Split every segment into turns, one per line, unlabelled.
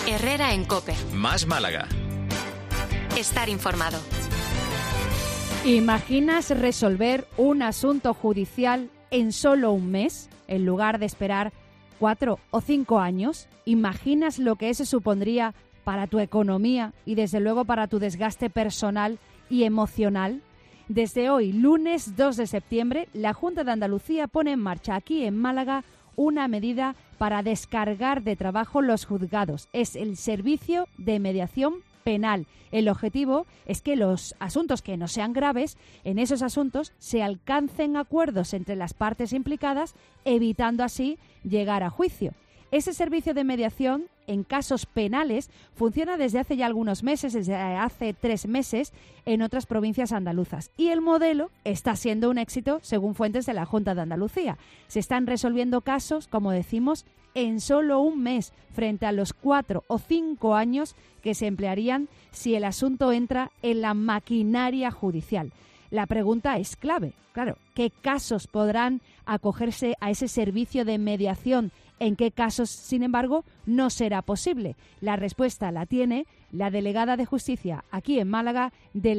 Herrera en COPE.
Más Málaga.
Estar informado.
¿Imaginas resolver un asunto judicial en solo un mes, en lugar de esperar 4 o 5 años? ¿Imaginas lo que eso supondría para tu economía y desde luego para tu desgaste personal y emocional? Desde hoy, lunes 2 de septiembre, la Junta de Andalucía pone en marcha aquí en Málaga una medida para descargar de trabajo los juzgados. Es el servicio de mediación penal. El objetivo es que los asuntos que no sean graves, en esos asuntos se alcancen acuerdos entre las partes implicadas, evitando así llegar a juicio. Ese servicio de mediación en casos penales funciona desde hace ya algunos meses, desde hace 3 meses, en otras provincias andaluzas. Y el modelo está siendo un éxito, según fuentes de la Junta de Andalucía. Se están resolviendo casos, como decimos, en solo un mes, frente a los 4 o 5 años que se emplearían si el asunto entra en la maquinaria judicial. La pregunta es clave, claro, ¿qué casos podrán acogerse a ese servicio de mediación? ¿En qué casos, sin embargo, no será posible? La respuesta la tiene la delegada de Justicia aquí en Málaga,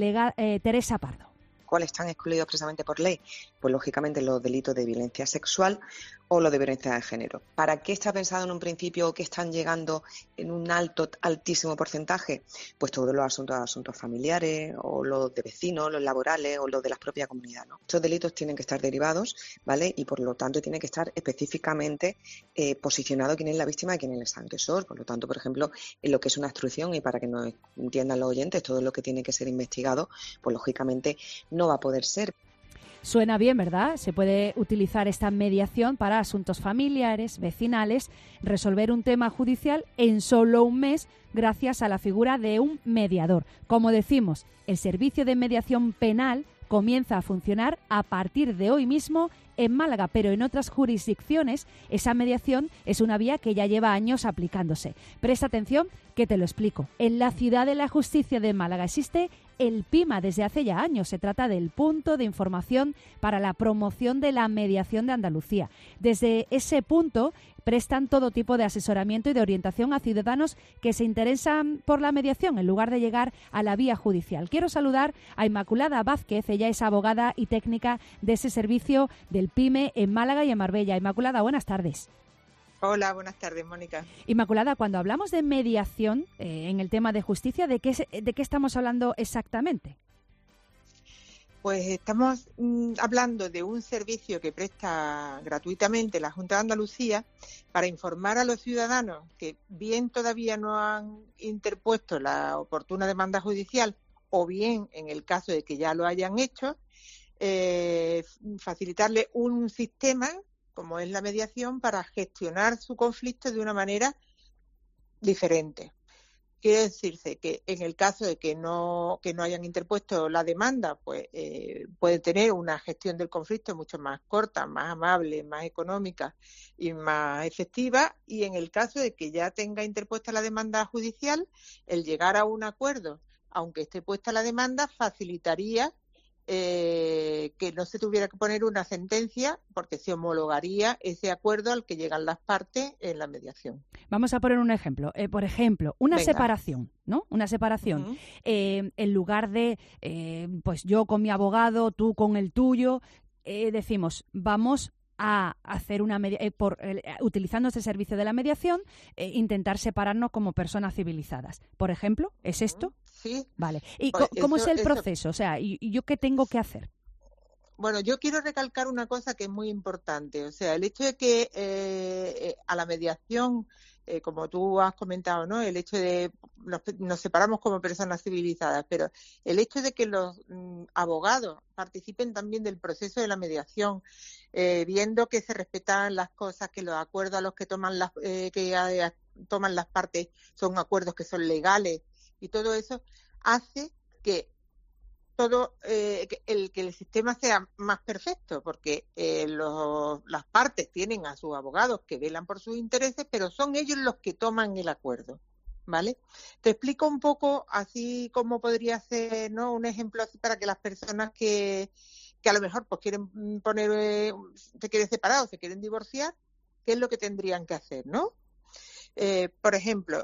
Teresa Pardo.
¿Cuáles están excluidos expresamente por ley? Pues lógicamente los delitos de violencia sexual o los de violencia de género. ¿Para qué está pensado en un principio que están llegando en un altísimo porcentaje? Pues todos los asuntos familiares o los de vecinos, los laborales o los de las propias comunidades, ¿no? Estos delitos tienen que estar derivados, ¿vale? Y por lo tanto tiene que estar específicamente posicionado quién es la víctima y quién es el agresor. Por lo tanto, por ejemplo, en lo que es una instrucción, y para que nos entiendan los oyentes, todo lo que tiene que ser investigado, pues lógicamente no va a poder ser.
Suena bien, ¿verdad? Se puede utilizar esta mediación para asuntos familiares, vecinales, resolver un tema judicial en solo un mes gracias a la figura de un mediador. Como decimos, el servicio de mediación penal comienza a funcionar a partir de hoy mismo en Málaga, pero en otras jurisdicciones esa mediación es una vía que ya lleva años aplicándose. Presta atención que te lo explico. En la Ciudad de la Justicia de Málaga existe el PIMA desde hace ya años. Se trata del Punto de Información para la Promoción de la Mediación de Andalucía. Desde ese punto prestan todo tipo de asesoramiento y de orientación a ciudadanos que se interesan por la mediación en lugar de llegar a la vía judicial. Quiero saludar a Inmaculada Vázquez, ella es abogada y técnica de ese servicio del PIME en Málaga y en Marbella. Inmaculada, buenas tardes.
Hola, buenas tardes, Mónica.
Inmaculada, cuando hablamos de mediación en el tema de justicia, ¿de qué estamos hablando exactamente?
Pues estamos hablando de un servicio que presta gratuitamente la Junta de Andalucía para informar a los ciudadanos que bien todavía no han interpuesto la oportuna demanda judicial o bien, en el caso de que ya lo hayan hecho, facilitarle un sistema como es la mediación para gestionar su conflicto de una manera diferente. Quiere decirse que en el caso de que no hayan interpuesto la demanda, pues pueden tener una gestión del conflicto mucho más corta, más amable, más económica y más efectiva. Y en el caso de que ya tenga interpuesta la demanda judicial, el llegar a un acuerdo, aunque esté puesta la demanda, facilitaría que no se tuviera que poner una sentencia porque se homologaría ese acuerdo al que llegan las partes en la mediación.
Vamos a poner un ejemplo. Por ejemplo, una
Venga.
separación, ¿no? Una separación.
Uh-huh.
En lugar de, pues yo con mi abogado, tú con el tuyo, decimos, vamos a hacer una utilizando este servicio de la mediación, intentar separarnos como personas civilizadas. Por ejemplo, ¿es esto?
Sí.
Vale. ¿Y
Pues
cómo es el
eso.
proceso? O sea, ¿y yo qué tengo que hacer?
Bueno, yo quiero recalcar una cosa que es muy importante. O sea, el hecho de que a la mediación, como tú has comentado, ¿no? El hecho de nos separamos como personas civilizadas, pero el hecho de que los abogados participen también del proceso de la mediación, viendo que se respetan las cosas, que los acuerdos a los que toman toman las partes son acuerdos que son legales y todo eso hace que que el sistema sea más perfecto, porque las partes tienen a sus abogados que velan por sus intereses, pero son ellos los que toman el acuerdo, ¿vale? Te explico un poco así como podría ser, ¿no? Un ejemplo así para que las personas que a lo mejor pues quieren se quieren separar o se quieren divorciar, ¿qué es lo que tendrían que hacer, no? Por ejemplo,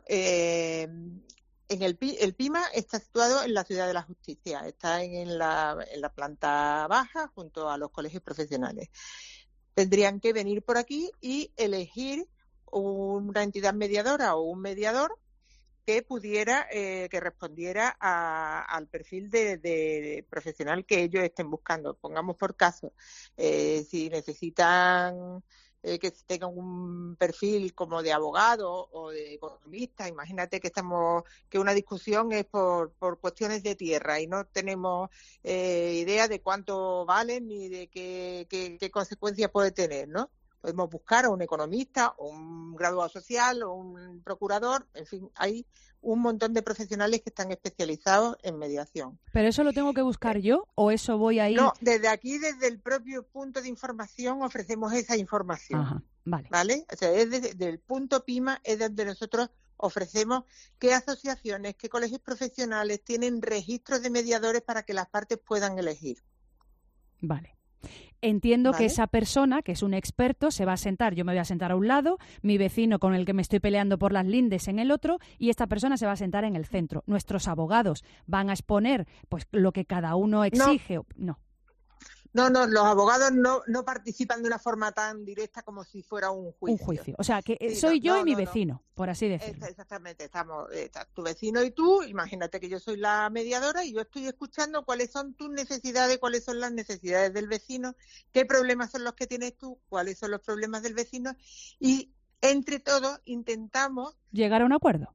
el PIMA está situado en la Ciudad de la Justicia, está en la planta baja junto a los colegios profesionales. Tendrían que venir por aquí y elegir una entidad mediadora o un mediador que pudiera, que respondiera al perfil de profesional que ellos estén buscando. Pongamos por caso, si necesitan que tengan un perfil como de abogado o de economista. Imagínate que una discusión es por cuestiones de tierra y no tenemos idea de cuánto valen ni de qué consecuencias puede tener, ¿no? Podemos buscar a un economista, o un graduado social, o un procurador, en fin, hay un montón de profesionales que están especializados en mediación.
¿Pero eso lo tengo que buscar yo o eso voy a ir?
No, desde aquí, desde el propio punto de información, ofrecemos esa información.
Ajá, vale.
¿Vale? O sea, desde el punto PIMA es donde nosotros ofrecemos qué asociaciones, qué colegios profesionales tienen registros de mediadores para que las partes puedan elegir.
Vale. Entiendo
¿Vale?
que esa persona, que es un experto, se va a sentar, yo me voy a sentar a un lado, mi vecino con el que me estoy peleando por las lindes en el otro, y esta persona se va a sentar en el centro. Nuestros abogados van a exponer pues lo que cada uno exige. No.
No, los abogados no participan de una forma tan directa como si fuera un juicio.
Un juicio. O sea, que
Sí,
soy yo y mi vecino, por así decirlo.
Exactamente, está tu vecino y tú. Imagínate que yo soy la mediadora y yo estoy escuchando cuáles son tus necesidades, cuáles son las necesidades del vecino, qué problemas son los que tienes tú, cuáles son los problemas del vecino, y entre todos intentamos
llegar a un acuerdo.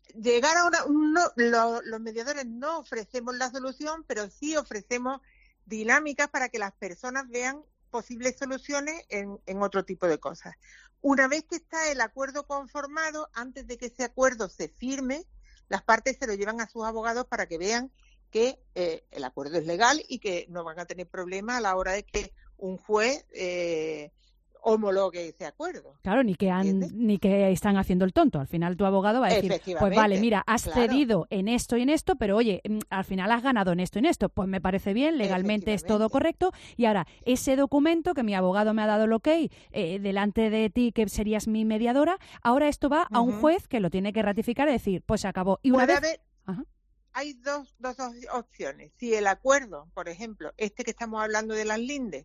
Los mediadores no ofrecemos la solución, pero sí ofrecemos dinámicas para que las personas vean posibles soluciones en otro tipo de cosas. Una vez que está el acuerdo conformado, antes de que ese acuerdo se firme, las partes se lo llevan a sus abogados para que vean que el acuerdo es legal y que no van a tener problemas a la hora de que un juez homologue ese acuerdo.
Claro, ni que están haciendo el tonto. Al final tu abogado va a decir, pues vale, mira, has cedido en esto y en esto, pero oye, al final has ganado en esto y en esto. Pues me parece bien, legalmente es todo correcto. Y ahora, ese documento que mi abogado me ha dado el ok, delante de ti, que serías mi mediadora, ahora esto va a un juez que lo tiene que ratificar y decir, pues se acabó. Y una vez...
Hay dos opciones. Si el acuerdo, por ejemplo, que estamos hablando de las lindes,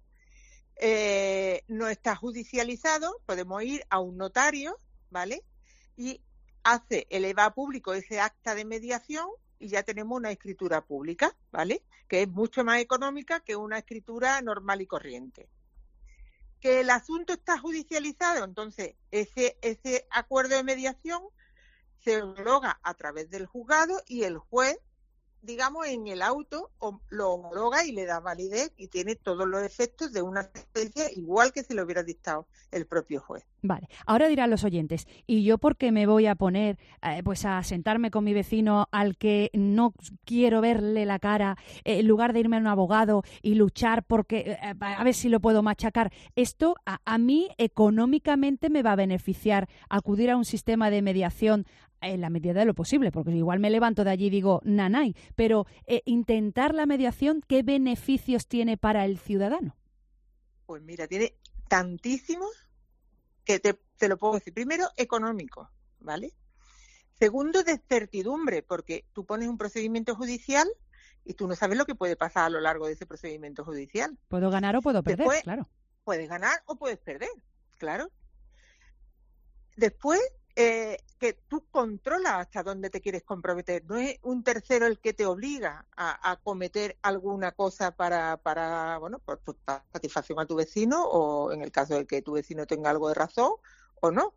no está judicializado, podemos ir a un notario, ¿vale? Y hace eleva público ese acta de mediación y ya tenemos una escritura pública, ¿vale? Que es mucho más económica que una escritura normal y corriente. Que el asunto está judicializado, entonces ese acuerdo de mediación se homologa a través del juzgado y el juez, digamos, en el auto lo homologa y le da validez y tiene todos los efectos de una sentencia igual que si lo hubiera dictado el propio juez.
Vale, ahora dirán los oyentes, ¿y yo por qué me voy a poner pues a sentarme con mi vecino al que no quiero verle la cara en lugar de irme a un abogado y luchar porque a ver si lo puedo machacar? Esto a mí económicamente me va a beneficiar acudir a un sistema de mediación en la medida de lo posible, porque igual me levanto de allí y digo nanay, pero intentar la mediación, ¿qué beneficios tiene para el ciudadano?
Pues mira, tiene tantísimos que te lo puedo decir. Primero, económico, ¿vale? Segundo, de certidumbre, porque tú pones un procedimiento judicial y tú no sabes lo que puede pasar a lo largo de ese procedimiento judicial.
Puedo ganar o puedo perder,
después,
claro.
Puedes ganar o puedes perder, claro. Después, que tú controlas hasta dónde te quieres comprometer. No es un tercero el que te obliga a cometer alguna cosa para por satisfacción a tu vecino, o en el caso de que tu vecino tenga algo de razón o no.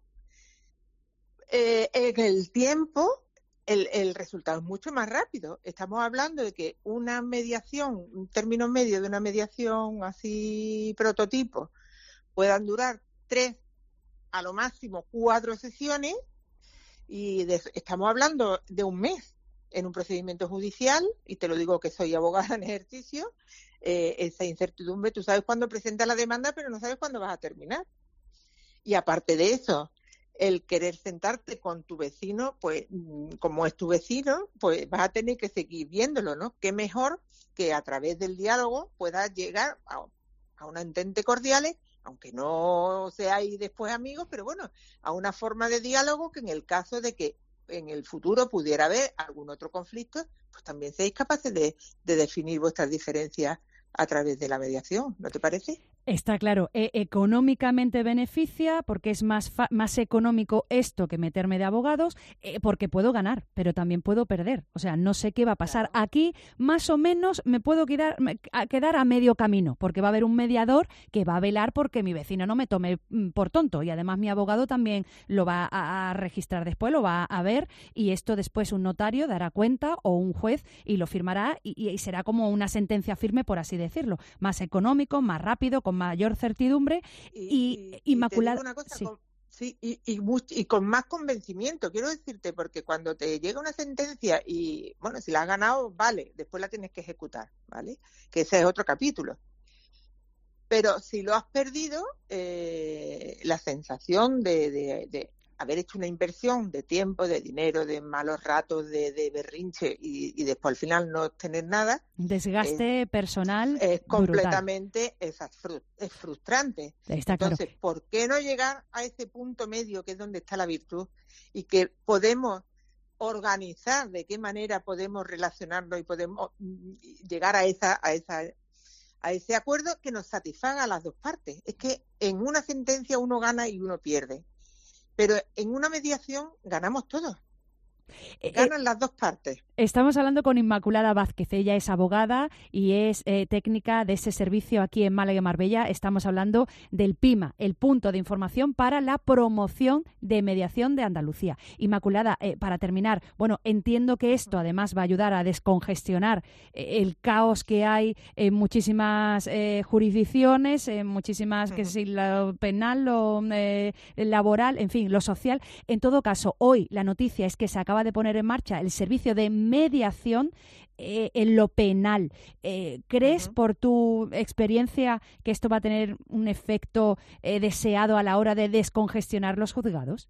En el tiempo, el resultado es mucho más rápido. Estamos hablando de que una mediación, un término medio de una mediación así prototipo, puedan durar 3, a lo máximo 4 sesiones, y estamos hablando de un mes en un procedimiento judicial, y te lo digo que soy abogada en ejercicio. Esa incertidumbre, tú sabes cuándo presentas la demanda, pero no sabes cuándo vas a terminar. Y aparte de eso, el querer sentarte con tu vecino, pues como es tu vecino, pues vas a tener que seguir viéndolo, ¿no? Qué mejor que a través del diálogo puedas llegar a una entente cordiales aunque no seáis después amigos, pero bueno, a una forma de diálogo que en el caso de que en el futuro pudiera haber algún otro conflicto, pues también seáis capaces de definir vuestras diferencias a través de la mediación, ¿no te parece?
Está claro, económicamente beneficia porque es más económico esto que meterme de abogados, porque puedo ganar, pero también puedo perder. O sea, no sé qué va a pasar.
Claro.
Aquí más o menos me puedo quedar a medio camino, porque va a haber un mediador que va a velar porque mi vecino no me tome por tonto, y además mi abogado también lo va a registrar después, lo va a ver, y esto después un notario dará cuenta o un juez y lo firmará, y será como una sentencia firme, por así decirlo, más económico, más rápido, con mayor certidumbre y Inmaculada.
Te digo una cosa,
sí.
y con más convencimiento, quiero decirte, porque cuando te llega una sentencia y, bueno, si la has ganado, vale, después la tienes que ejecutar, ¿vale? Que ese es otro capítulo. Pero si lo has perdido, la sensación de haber hecho una inversión de tiempo, de dinero, de malos ratos, de berrinche y después al final no tener nada.
Desgaste personal
es completamente
brutal.
Es frustrante.
Está
Entonces,
claro.
¿por qué no llegar a ese punto medio que es donde está la virtud y que podemos organizar de qué manera podemos relacionarnos y podemos llegar a ese acuerdo que nos satisfaga a las dos partes? Es que en una sentencia uno gana y uno pierde, pero en una mediación ganamos todos. Ganan las dos partes.
Estamos hablando con Inmaculada Vázquez. Ella es abogada y es técnica de ese servicio aquí en Málaga y Marbella. Estamos hablando del PIMA, el punto de información para la promoción de mediación de Andalucía. Inmaculada, para terminar, bueno, entiendo que esto además va a ayudar a descongestionar el caos que hay en muchísimas jurisdicciones, en muchísimas, que si lo penal, lo laboral, en fin, lo social. En todo caso, hoy la noticia es que se acaba de poner en marcha el servicio de mediación en lo penal. ¿Crees, por tu experiencia, que esto va a tener un efecto deseado a la hora de descongestionar los juzgados?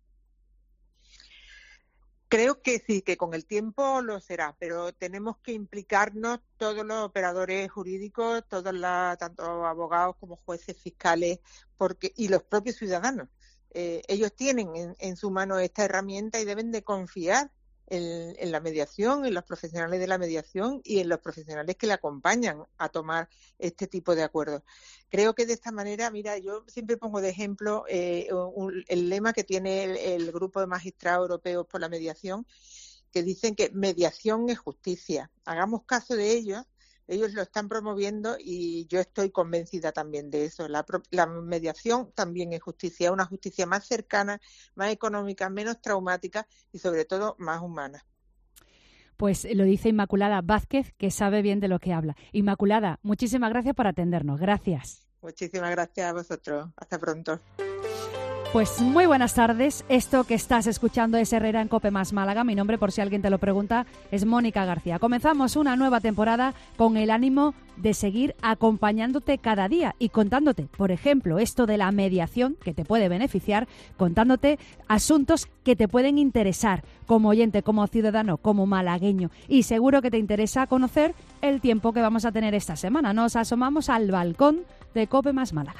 Creo que sí, que con el tiempo lo será, pero tenemos que implicarnos todos los operadores jurídicos, tanto abogados como jueces, fiscales, y los propios ciudadanos. Ellos tienen en su mano esta herramienta y deben de confiar en la mediación, en los profesionales de la mediación y en los profesionales que le acompañan a tomar este tipo de acuerdos. Creo que de esta manera, mira, yo siempre pongo de ejemplo el lema que tiene el Grupo de Magistrados Europeos por la Mediación, que dicen que mediación es justicia. Hagamos caso de ellos. Ellos lo están promoviendo y yo estoy convencida también de eso. La mediación también es justicia, una justicia más cercana, más económica, menos traumática y sobre todo más humana.
Pues lo dice Inmaculada Vázquez, que sabe bien de lo que habla. Inmaculada, muchísimas gracias por atendernos. Gracias.
Muchísimas gracias a vosotros. Hasta pronto.
Pues muy buenas tardes. Esto que estás escuchando es Herrera en COPE más Málaga. Mi nombre, por si alguien te lo pregunta, es Mónica García. Comenzamos una nueva temporada con el ánimo de seguir acompañándote cada día y contándote, por ejemplo, esto de la mediación que te puede beneficiar, contándote asuntos que te pueden interesar como oyente, como ciudadano, como malagueño. Y seguro que te interesa conocer el tiempo que vamos a tener esta semana. Nos asomamos al balcón de COPE más Málaga.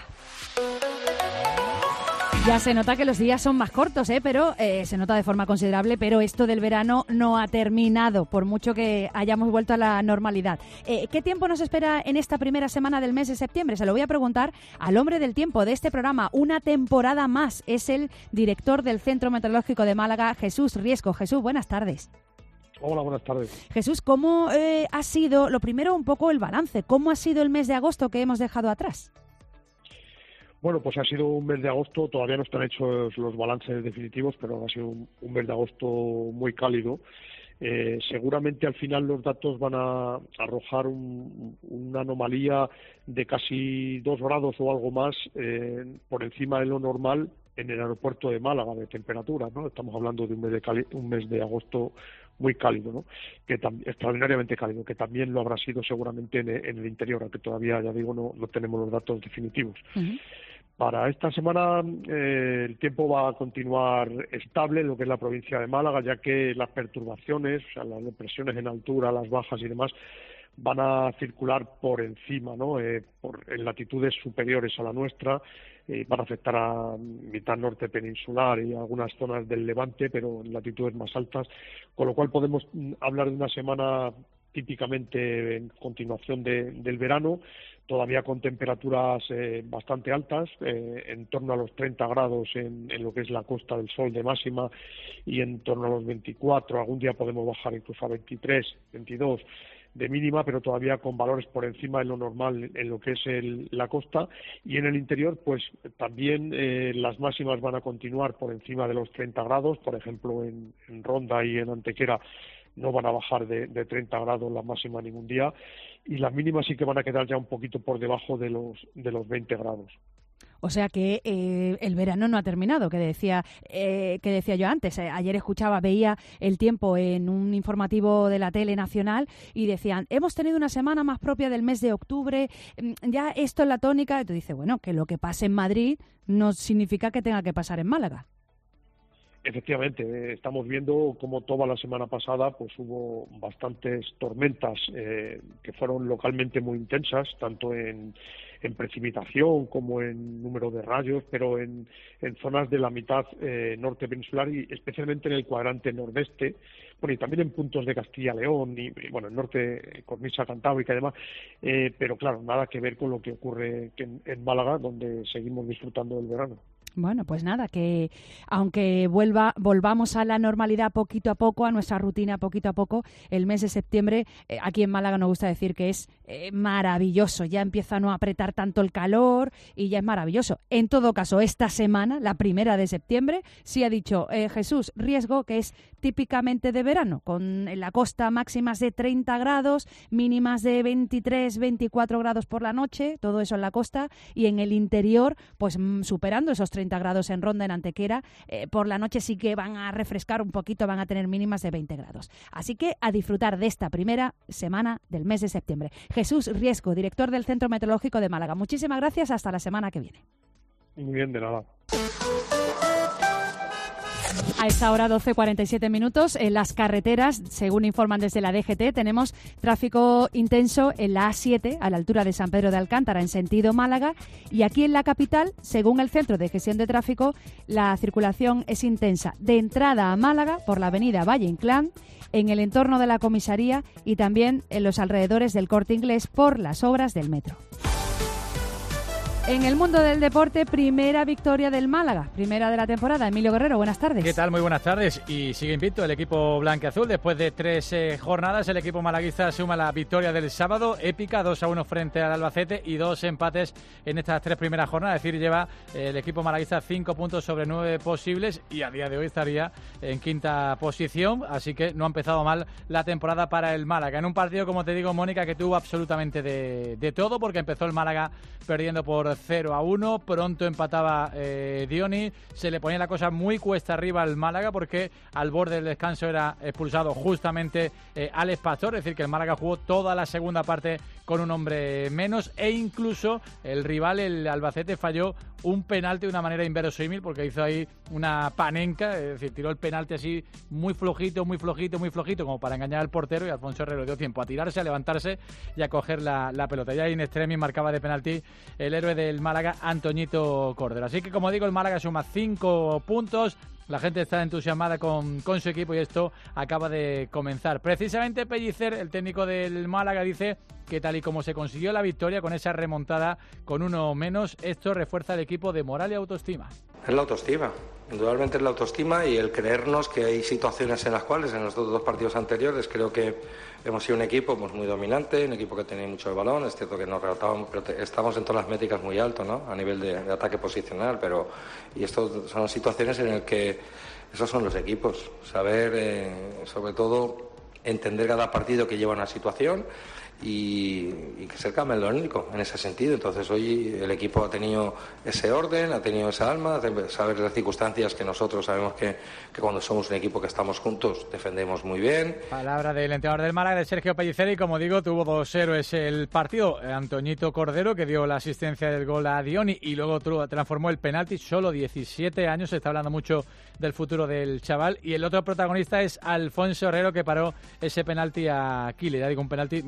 Ya se nota que los días son más cortos, pero se nota de forma considerable, pero esto del verano no ha terminado, por mucho que hayamos vuelto a la normalidad. ¿Qué tiempo nos espera en esta primera semana del mes de septiembre? Se lo voy a preguntar al hombre del tiempo de este programa, una temporada más. Es el director del Centro Meteorológico de Málaga, Jesús Riesco. Jesús, buenas tardes.
Hola, buenas tardes.
Jesús, ¿cómo ha sido, lo primero, un poco el balance? ¿Cómo ha sido el mes de agosto que hemos dejado atrás?
Bueno, pues ha sido un mes de agosto, todavía no están hechos los balances definitivos, pero ha sido un mes de agosto muy cálido. Seguramente al final los datos van a arrojar una anomalía de casi 2 grados o algo más por encima de lo normal en el aeropuerto de Málaga de temperatura, ¿no? Estamos hablando de un mes de agosto muy cálido, ¿no? Extraordinariamente cálido, que también lo habrá sido seguramente en el interior, aunque todavía, ya digo, no tenemos los datos definitivos. Uh-huh. Para esta semana el tiempo va a continuar estable en lo que es la provincia de Málaga, ya que las perturbaciones, o sea, las depresiones en altura, las bajas y demás, van a circular por encima, ¿no? En latitudes superiores a la nuestra. Van a afectar a mitad norte peninsular y algunas zonas del Levante, pero en latitudes más altas, con lo cual podemos hablar de una semana típicamente en continuación del verano, todavía con temperaturas bastante altas, en torno a los 30 grados en lo que es la Costa del Sol de máxima y en torno a los 24, algún día podemos bajar incluso a 23, 22 de mínima, pero todavía con valores por encima de lo normal en lo que es la costa, y en el interior pues también las máximas van a continuar por encima de los 30 grados, por ejemplo en Ronda y en Antequera no van a bajar de 30 grados la máxima ningún día, y las mínimas sí que van a quedar ya un poquito por debajo de los 20 grados.
O sea que el verano no ha terminado, que decía yo antes. Ayer veía el tiempo en un informativo de la tele nacional y decían, hemos tenido una semana más propia del mes de octubre, ya esto es la tónica. Y tú dices, bueno, que lo que pase en Madrid no significa que tenga que pasar en Málaga.
Efectivamente, estamos viendo como toda la semana pasada pues hubo bastantes tormentas que fueron localmente muy intensas, tanto en precipitación como en número de rayos, pero en zonas de la mitad norte peninsular y especialmente en el cuadrante nordeste, bueno, y también en puntos de Castilla-León y bueno, el norte, cornisa cantábrica y demás, pero claro, nada que ver con lo que ocurre en Málaga, donde seguimos disfrutando del verano.
Bueno, pues nada, que aunque volvamos a la normalidad poquito a poco, a nuestra rutina poquito a poco, el mes de septiembre, aquí en Málaga nos gusta decir que es maravilloso. Ya empieza a no apretar tanto el calor y ya es maravilloso. En todo caso, esta semana, la 1 de septiembre, sí ha dicho Jesús Riesgo que es típicamente de verano, con en la costa máximas de 30 grados, mínimas de 23, 24 grados por la noche, todo eso en la costa, y en el interior, pues superando esos 30 grados en Ronda, en Antequera. Por la noche sí que van a refrescar un poquito, van a tener mínimas de 20 grados. Así que a disfrutar de esta primera semana del mes de septiembre. Jesús Riesgo, director del Centro Meteorológico de Málaga. Muchísimas gracias, hasta la semana que viene.
Muy bien, de nada.
A esta hora, 12:47 minutos, en las carreteras, según informan desde la DGT, tenemos tráfico intenso en la A7, a la altura de San Pedro de Alcántara, en sentido Málaga, y aquí en la capital, según el Centro de Gestión de Tráfico, la circulación es intensa de entrada a Málaga por la avenida Valle Inclán, en el entorno de la comisaría y también en los alrededores del Corte Inglés por las obras del metro. En el mundo del deporte, primera victoria del Málaga, primera de la temporada. Emilio Guerrero, buenas tardes.
¿Qué tal? Muy buenas tardes. Y sigue invicto el equipo blanquiazul. Después de 3 jornadas, el equipo malaguista suma la victoria del sábado, épica, 2-1 frente al Albacete y 2 empates en estas 3 primeras jornadas. Es decir, lleva el equipo malaguista 5 puntos sobre 9 posibles y a día de hoy estaría en 5ª posición. Así que no ha empezado mal la temporada para el Málaga. En un partido, como te digo, Mónica, que tuvo absolutamente de todo, porque empezó el Málaga perdiendo por 0-1, pronto empataba Dioni, se le ponía la cosa muy cuesta arriba al Málaga porque al borde del descanso era expulsado justamente Alex Pastor, es decir que el Málaga jugó toda la segunda parte con un hombre menos e incluso el rival, el Albacete, falló un penalti de una manera inverosímil porque hizo ahí una panenca, es decir, tiró el penalti así muy flojito, como para engañar al portero, y Alfonso Herrero dio tiempo a tirarse, a levantarse y a coger la pelota. Ya in extremis marcaba de penalti el héroe del Málaga, Antoñito Cordero. Así que, como digo, el Málaga suma 5 puntos. La gente está entusiasmada con su equipo y esto acaba de comenzar. Precisamente Pellicer, el técnico del Málaga, dice que tal y como se consiguió la victoria con esa remontada con uno menos, esto refuerza el equipo de moral y autoestima.
Es la autoestima, indudablemente es la autoestima y el creernos que hay situaciones en las cuales en los 2 partidos anteriores creo que hemos sido un equipo pues, muy dominante, un equipo que tenía mucho de balón, es cierto que nos relatábamos, pero estamos en todas las métricas muy alto, ¿no? A nivel de ataque posicional, y esto son situaciones en las que esos son los equipos, saber sobre todo entender cada partido que lleva una situación y que ser camaleónico en ese sentido. Entonces hoy el equipo ha tenido ese orden, ha tenido esa alma, de saber las circunstancias que nosotros sabemos que cuando somos un equipo que estamos juntos defendemos muy bien.
Palabra del entrenador del Málaga, de Sergio Pellicer, y como digo, tuvo 2 héroes el partido. Antoñito Cordero, que dio la asistencia del gol a Dioni y luego transformó el penalti, solo 17 años, se está hablando mucho del futuro del chaval, y el otro protagonista es Alfonso Herrero, que paró ese penalti a Kile, ya digo, un penalti muy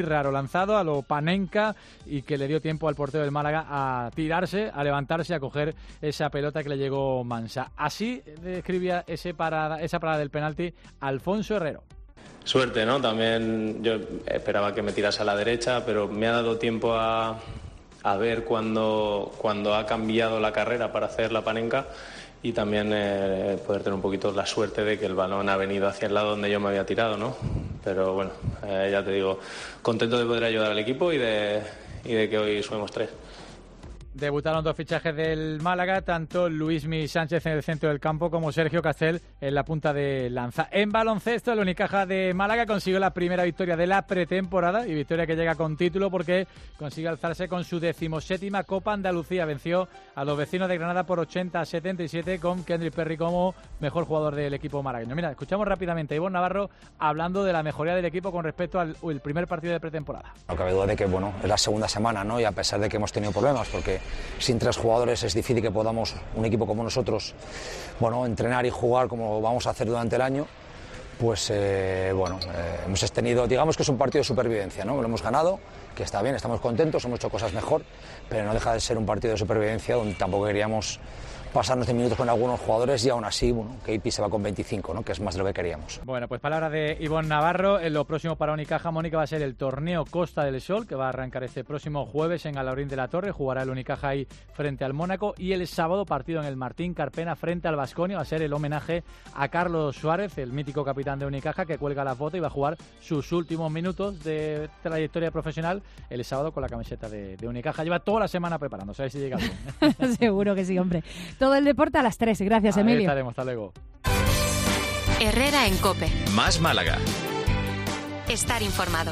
raro, lanzado a lo Panenka y que le dio tiempo al portero del Málaga a tirarse, a levantarse, a coger esa pelota que le llegó Mansa. Así describía esa parada del penalti Alfonso Herrero.
Suerte, ¿no? También yo esperaba que me tirase a la derecha, pero me ha dado tiempo a ver cuando ha cambiado la carrera para hacer la Panenka y también poder tener un poquito la suerte de que el balón ha venido hacia el lado donde yo me había tirado, ¿no? Pero bueno, ya te digo, contento de poder ayudar al equipo y de que hoy sumemos 3.
Debutaron 2 fichajes del Málaga, tanto Luismi Sánchez en el centro del campo como Sergio Castel en la punta de lanza. En baloncesto, el Unicaja de Málaga consiguió la primera victoria de la pretemporada y victoria que llega con título porque consigue alzarse con su 17ª Copa Andalucía. Venció a los vecinos de Granada por 80-77 con Kendrick Perry como mejor jugador del equipo malagueño. Mira, escuchamos rápidamente a Ivonne Navarro hablando de la mejoría del equipo con respecto al primer partido de pretemporada.
No cabe duda de que bueno, es la segunda semana, ¿no? Y a pesar de que hemos tenido problemas porque sin 3 jugadores es difícil que podamos, un equipo como nosotros, bueno, entrenar y jugar como vamos a hacer durante el año. Pues hemos tenido, digamos que es un partido de supervivencia, ¿no? Lo hemos ganado, que está bien, estamos contentos, hemos hecho cosas mejor, pero no deja de ser un partido de supervivencia donde tampoco queríamos pasarnos de minutos con algunos jugadores y aún así, bueno, KP se va con 25, ¿no? Que es más de lo que queríamos.
Bueno, pues palabras de Ivonne Navarro. En lo próximo para Unicaja, Mónica, va a ser el torneo Costa del Sol, que va a arrancar este próximo jueves en Alhaurín de la Torre. Jugará el Unicaja ahí frente al Mónaco y el sábado partido en el Martín Carpena frente al Baskonia. Va a ser el homenaje a Carlos Suárez, el mítico capitán de Unicaja, que cuelga las botas y va a jugar sus últimos minutos de trayectoria profesional el sábado con la camiseta de Unicaja. Lleva toda la semana preparándose, a ver si llega bien.
Seguro que sí, hombre. Todo el deporte a las 3. Gracias,
ahí
Emilio.
Estaremos, hasta luego.
Herrera en COPE.
Más Málaga.
Estar informado.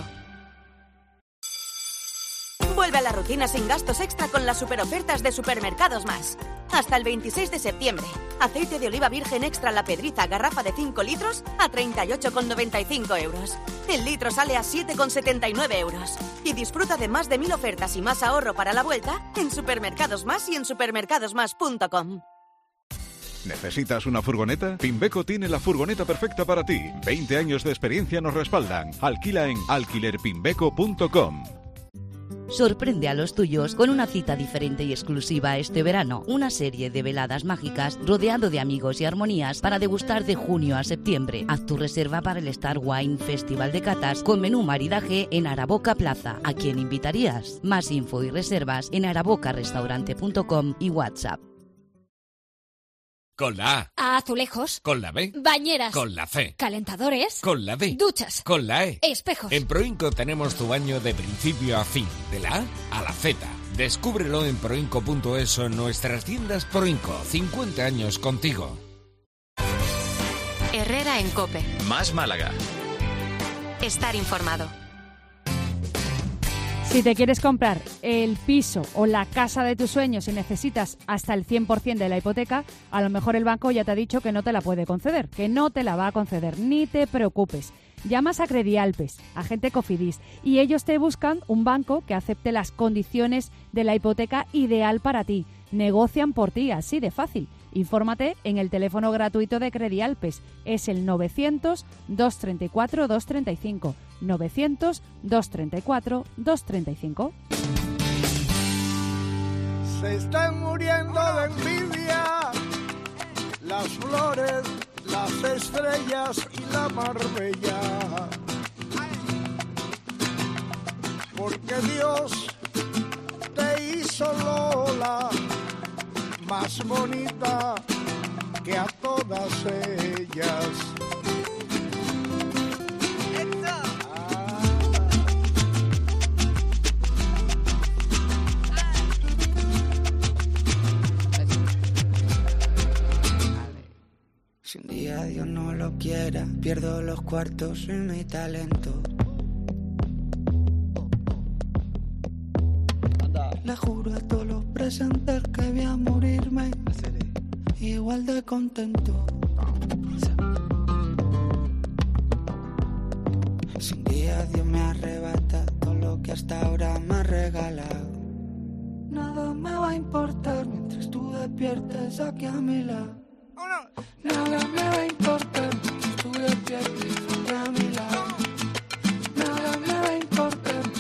Vuelve a la rutina sin gastos extra con las superofertas de Supermercados Más. Hasta el 26 de septiembre. Aceite de oliva virgen extra La Pedriza, garrafa de 5 litros a 38,95 euros. El litro sale a 7,79 euros. Y disfruta de más de 1000 ofertas y más ahorro para la vuelta en Supermercados Más y en supermercadosmás.com.
¿Necesitas una furgoneta? Pimbeco tiene la furgoneta perfecta para ti. 20 años de experiencia nos respaldan. Alquila en alquilerpimbeco.com.
Sorprende a los tuyos con una cita diferente y exclusiva este verano. Una serie de veladas mágicas rodeado de amigos y armonías para degustar de junio a septiembre. Haz tu reserva para el Star Wine Festival de Catas con menú maridaje en Araboca Plaza. ¿A quién invitarías? Más info y reservas en arabocarestaurante.com y WhatsApp.
Con la A.
Azulejos.
Con la B.
Bañeras.
Con la C.
Calentadores.
Con la D.
Duchas.
Con la E.
Espejos.
En Proinco tenemos tu baño de principio a fin, de la A a la Z. Descúbrelo en proinco.es o en nuestras tiendas Proinco. 50 años contigo.
Herrera en COPE.
Más Málaga.
Estar informado.
Si te quieres comprar el piso o la casa de tus sueños y necesitas hasta el 100% de la hipoteca, a lo mejor el banco ya te ha dicho que no te la puede conceder, que no te la va a conceder. Ni te preocupes. Llamas a Credialpes, agente Cofidis, y ellos te buscan un banco que acepte las condiciones de la hipoteca ideal para ti. Negocian por ti, así de fácil. Infórmate en el teléfono gratuito de Credialpes. Es el 900-234-235. 900-234-235.
Se están muriendo de envidia las flores, las estrellas y la Marbella. Porque Dios te hizo Lola más bonita que a todas ellas.
Si un día Dios no lo quiera, pierdo los cuartos y mi talento. Le juro a todos los presentes que voy a morirme igual de contento. Si un día Dios me arrebata todo lo que hasta ahora me ha regalado, nada me va a importar mientras tú despiertes aquí a mi lado. Nada me va a importar mientras tú despiertes aquí a mi lado. Nada me va a importar.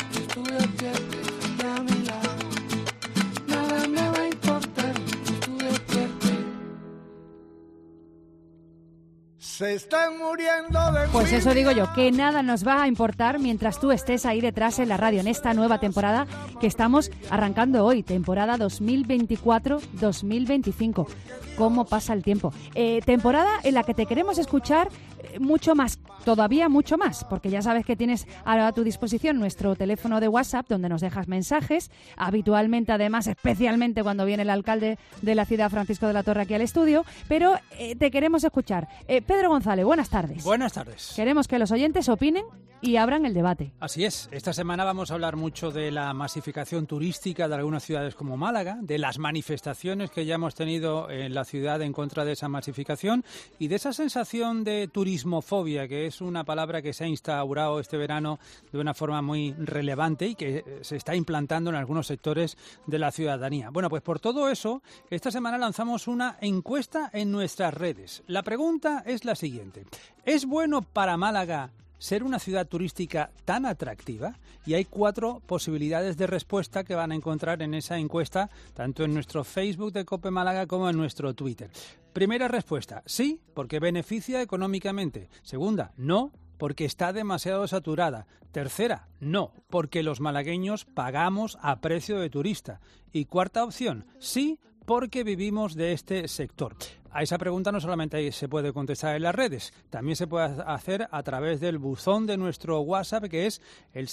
se están muriendo de
Pues eso digo yo, que nada nos va a importar mientras tú estés ahí detrás en la radio, en esta nueva temporada que estamos arrancando hoy, temporada 2024-2025. ¿Cómo pasa el tiempo? Temporada en la que te queremos escuchar mucho más, todavía mucho más, porque ya sabes que tienes a tu disposición nuestro teléfono de WhatsApp donde nos dejas mensajes, habitualmente además, especialmente cuando viene el alcalde de la ciudad, Francisco de la Torre, aquí al estudio, pero te queremos escuchar. Pedro González, buenas tardes.
Buenas tardes.
Queremos que los oyentes opinen y abran el debate.
Así es, esta semana vamos a hablar mucho de la masificación turística de algunas ciudades como Málaga, de las manifestaciones que ya hemos tenido en la ciudad en contra de esa masificación y de esa sensación de turismofobia, que es una palabra que se ha instaurado este verano de una forma muy relevante y que se está implantando en algunos sectores de la ciudadanía. Bueno, pues por todo eso, esta semana lanzamos una encuesta en nuestras redes. La pregunta es la siguiente: ¿es bueno para Málaga ser una ciudad turística tan atractiva? Y hay 4 posibilidades de respuesta que van a encontrar en esa encuesta, tanto en nuestro Facebook de COPE Málaga como en nuestro Twitter. Primera respuesta: sí, porque beneficia económicamente. Segunda: no, porque está demasiado saturada. Tercera: no, porque los malagueños pagamos a precio de turista. Y cuarta opción: sí, porque vivimos de este sector. A esa pregunta no solamente se puede contestar en las redes, también se puede hacer a través del buzón de nuestro WhatsApp, que es el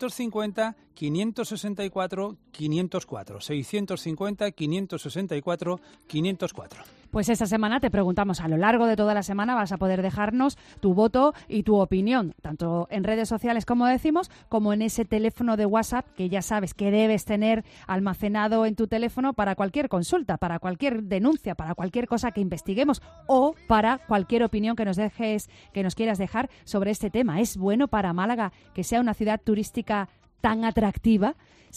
650-564-504. 650-564-504.
Pues esta semana te preguntamos, a lo largo de toda la semana vas a poder dejarnos tu voto y tu opinión, tanto en redes sociales, como decimos, como en ese teléfono de WhatsApp que ya sabes que debes tener almacenado en tu teléfono para cualquier consulta, para cualquier denuncia, para cualquier cosa que investiguemos o para cualquier opinión que nos quieras dejar sobre este tema. ¿Es bueno para Málaga que sea una ciudad turística tan atractiva?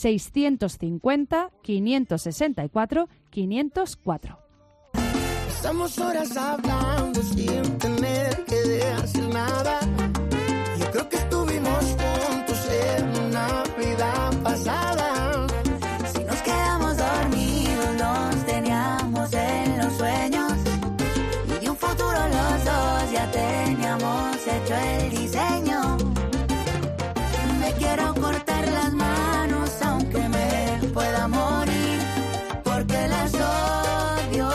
650-564-504.
Estamos horas hablando sin tener que decir nada. Yo creo que estuvimos juntos en una vida pasada. Si nos quedamos dormidos, nos teníamos en los sueños. Y de un futuro los dos ya teníamos hecho el diseño. Me quiero cortar las manos aunque me pueda morir, porque las odio.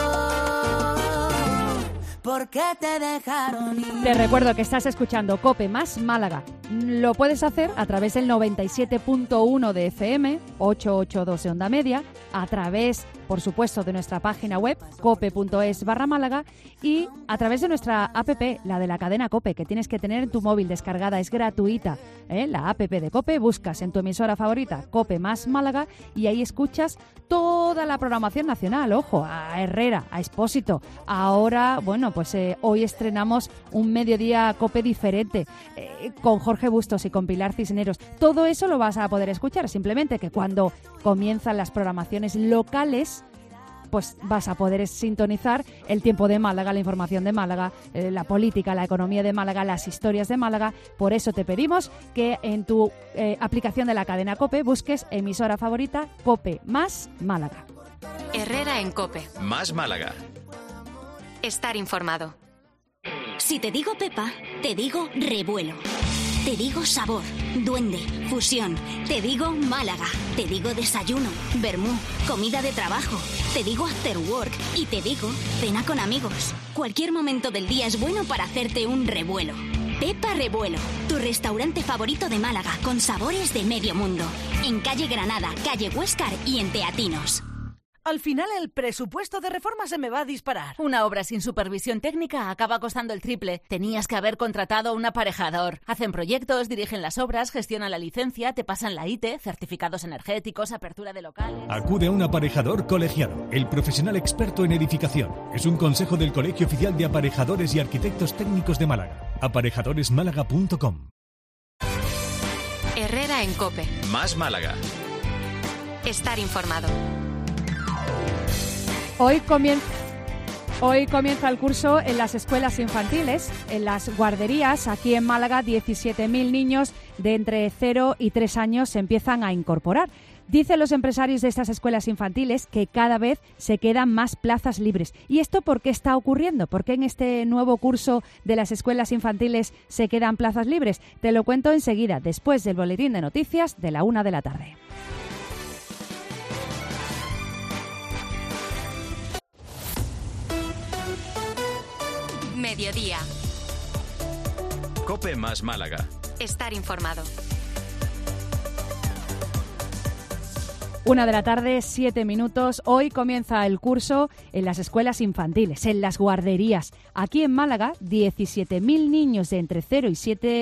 ¿Por qué te dejaron ir?
Te recuerdo que estás escuchando COPE más Málaga. Lo puedes hacer a través del 97.1 de FM, 882 de onda media, a través, por supuesto, de nuestra página web, cope.es/Málaga, y a través de nuestra app, la de la cadena COPE, que tienes que tener en tu móvil descargada, es gratuita. La app de COPE, buscas en tu emisora favorita COPE más Málaga y ahí escuchas toda la programación nacional. Ojo, a Herrera, a Expósito. Ahora, bueno, pues hoy estrenamos un mediodía COPE diferente, con Jorge Bustos y con Pilar Cisneros. Todo eso lo vas a poder escuchar, simplemente que cuando comienzan las programaciones locales, pues vas a poder sintonizar el tiempo de Málaga, la información de Málaga, la política, la economía de Málaga, las historias de Málaga. Por eso te pedimos que en tu aplicación de la cadena COPE busques emisora favorita COPE más Málaga.
Herrera en COPE.
Más Málaga.
Estar informado.
Si te digo Pepa, te digo revuelo. Te digo sabor, duende, fusión. Te digo Málaga. Te digo desayuno, vermú, comida de trabajo. Te digo after work y te digo cena con amigos. Cualquier momento del día es bueno para hacerte un revuelo. Pepa Revuelo, tu restaurante favorito de Málaga con sabores de medio mundo. En calle Granada, calle Huéscar y en Teatinos.
Al final el presupuesto de reforma se me va a disparar. Una obra sin supervisión técnica acaba costando el triple. Tenías que haber contratado a un aparejador. Hacen proyectos, dirigen las obras, gestionan la licencia, te pasan la IT, certificados energéticos, apertura de locales...
Acude a un aparejador colegiado, el profesional experto en edificación. Es un consejo del Colegio Oficial de Aparejadores y Arquitectos Técnicos de Málaga. Aparejadoresmálaga.com.
Herrera en COPE.
Más Málaga.
Estar informado.
Hoy comienza... Hoy comienza el curso en las escuelas infantiles, en las guarderías. Aquí en Málaga, 17.000 niños de entre 0 y 3 años se empiezan a incorporar. Dicen los empresarios de estas escuelas infantiles que cada vez se quedan más plazas libres. ¿Y esto por qué está ocurriendo? ¿Por qué en este nuevo curso de las escuelas infantiles se quedan plazas libres? Te lo cuento enseguida, después del boletín de noticias de la 1 de la tarde.
Mediodía.
COPE más Málaga.
Estar informado.
1 de la tarde, 7 minutos. Hoy comienza el curso en las escuelas infantiles, en las guarderías. Aquí en Málaga, 17.000 niños de entre 0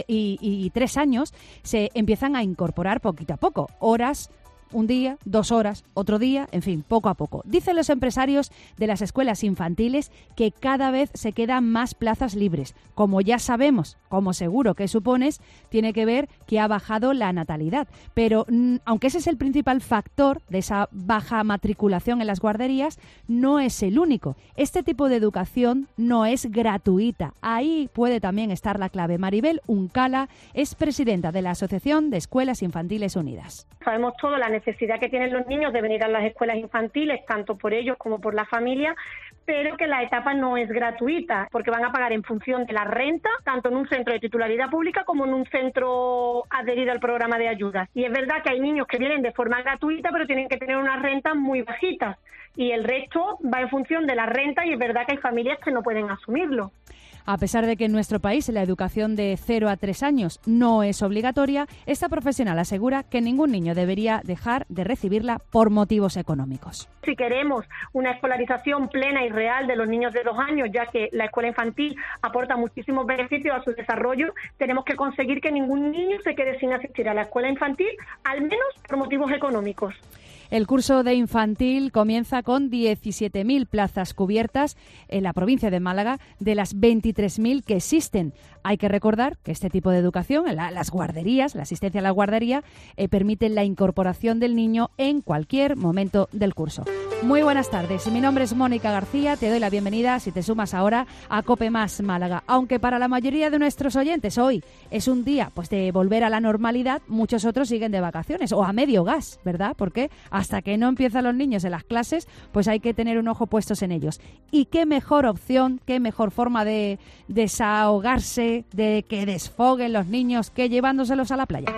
y 3 años se empiezan a incorporar poquito a poco. Horas, un día, 2 horas, otro día, en fin, poco a poco. Dicen los empresarios de las escuelas infantiles que cada vez se quedan más plazas libres. Como ya sabemos, como seguro que supones, tiene que ver que ha bajado la natalidad. Pero aunque ese es el principal factor de esa baja matriculación en las guarderías, no es el único. Este tipo de educación no es gratuita. Ahí puede también estar la clave. Maribel Uncala es presidenta de la Asociación de Escuelas Infantiles Unidas.
Sabemos toda la necesidad que tienen los niños de venir a las escuelas infantiles, tanto por ellos como por la familia, pero que la etapa no es gratuita, porque van a pagar en función de la renta, tanto en un centro de titularidad pública como en un centro adherido al programa de ayudas. Y es verdad que hay niños que vienen de forma gratuita, pero tienen que tener unas rentas muy bajitas, y el resto va en función de la renta, y es verdad que hay familias que no pueden asumirlo.
A pesar de que en nuestro país la educación de 0 a 3 años no es obligatoria, esta profesional asegura que ningún niño debería dejar de recibirla por motivos económicos.
Si queremos una escolarización plena y real de los niños de 2 años, ya que la escuela infantil aporta muchísimos beneficios a su desarrollo, tenemos que conseguir que ningún niño se quede sin asistir a la escuela infantil, al menos por motivos económicos.
El curso de infantil comienza con 17.000 plazas cubiertas en la provincia de Málaga de las 23.000 que existen. Hay que recordar que este tipo de educación, las guarderías, la asistencia a la guardería, permiten la incorporación del niño en cualquier momento del curso. Muy buenas tardes. Mi nombre es Mónica García. Te doy la bienvenida, si te sumas ahora, a COPE más Málaga. Aunque para la mayoría de nuestros oyentes hoy es un día pues de volver a la normalidad, muchos otros siguen de vacaciones o a medio gas, ¿verdad? Porque hasta que no empiezan los niños en las clases, pues hay que tener un ojo puestos en ellos. Y qué mejor opción, qué mejor forma de desahogarse, de que desfoguen los niños, que llevándoselos a la playa.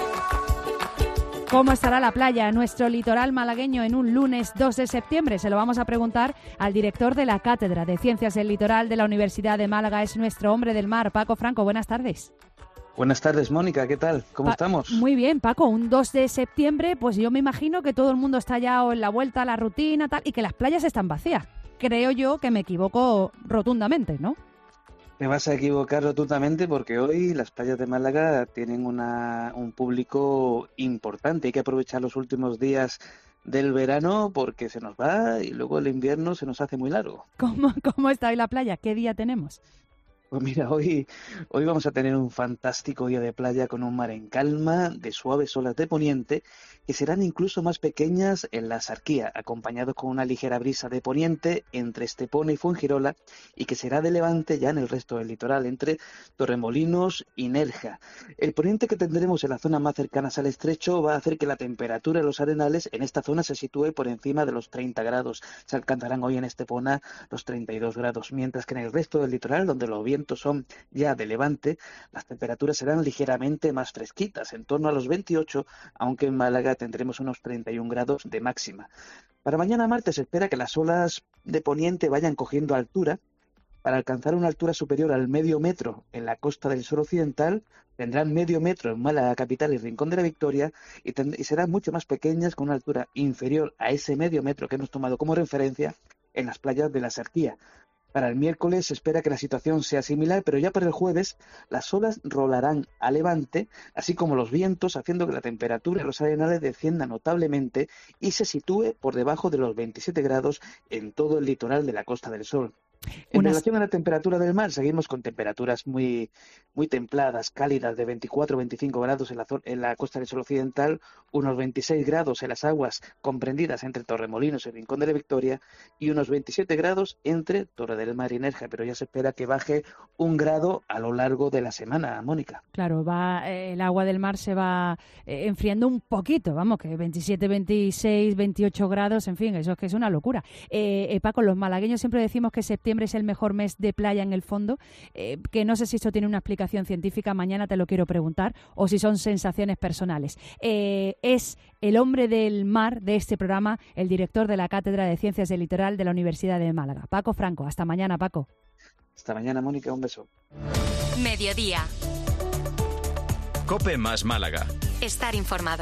¿Cómo estará la playa, nuestro litoral malagueño, en un lunes 2 de septiembre? Se lo vamos a preguntar al director de la Cátedra de Ciencias del Litoral de la Universidad de Málaga. Es nuestro hombre del mar, Paco Franco. Buenas tardes.
Buenas tardes, Mónica, ¿qué tal? ¿Cómo estamos?
Muy bien, Paco, un 2 de septiembre, pues yo me imagino que todo el mundo está ya en la vuelta a la rutina tal, y que las playas están vacías. Creo yo que me equivoco rotundamente, ¿no?
Te vas a equivocar rotundamente porque hoy las playas de Málaga tienen un público importante. Hay que aprovechar los últimos días del verano porque se nos va y luego el invierno se nos hace muy largo.
¿Cómo está hoy la playa? ¿Qué día tenemos?
Pues mira, hoy vamos a tener un fantástico día de playa con un mar en calma, de suaves olas de poniente, que serán incluso más pequeñas en la Sarquía, acompañados con una ligera brisa de poniente entre Estepona y Fuengirola, y que será de levante ya en el resto del litoral, entre Torremolinos y Nerja. El poniente que tendremos en las zonas más cercanas al estrecho va a hacer que la temperatura de los arenales en esta zona se sitúe por encima de los 30 grados. Se alcanzarán hoy en Estepona los 32 grados, mientras que en el resto del litoral, donde los vientos son ya de levante, las temperaturas serán ligeramente más fresquitas, en torno a los 28, aunque en Málaga tendremos unos 31 grados de máxima. Para mañana martes se espera que las olas de poniente vayan cogiendo altura. Para alcanzar una altura superior al medio metro en la Costa del Sol Occidental, tendrán medio metro en Málaga capital y Rincón de la Victoria, y serán mucho más pequeñas, con una altura inferior a ese medio metro que hemos tomado como referencia en las playas de la Sarquía. Para el miércoles se espera que la situación sea similar, pero ya para el jueves las olas rolarán a levante, así como los vientos, haciendo que la temperatura de los arenales descienda notablemente y se sitúe por debajo de los 27 grados en todo el litoral de la Costa del Sol. En relación a la temperatura del mar, seguimos con temperaturas muy templadas, cálidas, de 24-25 grados en la costa del Sol Occidental, unos 26 grados en las aguas comprendidas entre Torremolinos y Rincón de la Victoria, y unos 27 grados entre Torre del Mar y Nerja, pero ya se espera que baje 1 grado a lo largo de la semana, Mónica.
Claro, el agua del mar se va enfriando un poquito, vamos, que 27, 26, 28 grados, en fin, eso es que es una locura. Paco, los malagueños siempre decimos que septiembre es el mejor mes de playa en el fondo, que no sé si esto tiene una explicación científica, mañana te lo quiero preguntar, o si son sensaciones personales. Es el hombre del mar de este programa, el director de la Cátedra de Ciencias del Litoral de la Universidad de Málaga, Paco Franco. Hasta mañana, Paco.
Hasta mañana, Mónica, un beso.
Mediodía.
COPE más Málaga.
Estar informado.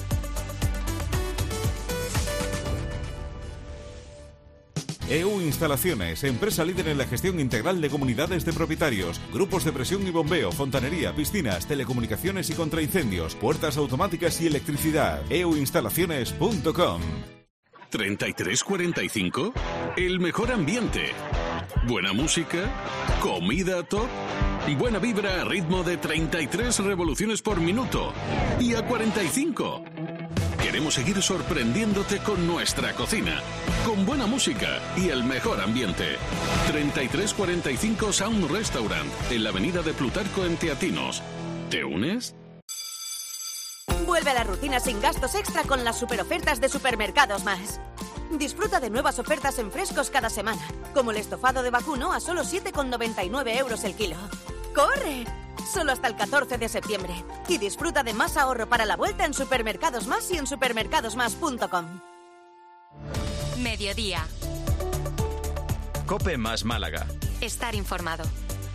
EU Instalaciones, empresa líder en la gestión integral de comunidades de propietarios, grupos de presión y bombeo, fontanería, piscinas, telecomunicaciones y contraincendios, puertas automáticas y electricidad. euinstalaciones.com.
3345, el mejor ambiente. Buena música, comida top, buena vibra a ritmo de 33 revoluciones por minuto y a 45. Queremos seguir sorprendiéndote con nuestra cocina, con buena música y el mejor ambiente. 3345 Sound Restaurant, en la avenida de Plutarco en Teatinos. ¿Te unes?
Vuelve a la rutina sin gastos extra con las superofertas de Supermercados Más. Disfruta de nuevas ofertas en frescos cada semana, como el estofado de vacuno a solo 7,99 € el kilo. ¡Corre! Solo hasta el 14 de septiembre. Y disfruta de más ahorro para la vuelta en Supermercados Más y en supermercadosmás.com.
Mediodía.
COPE más Málaga.
Estar informado.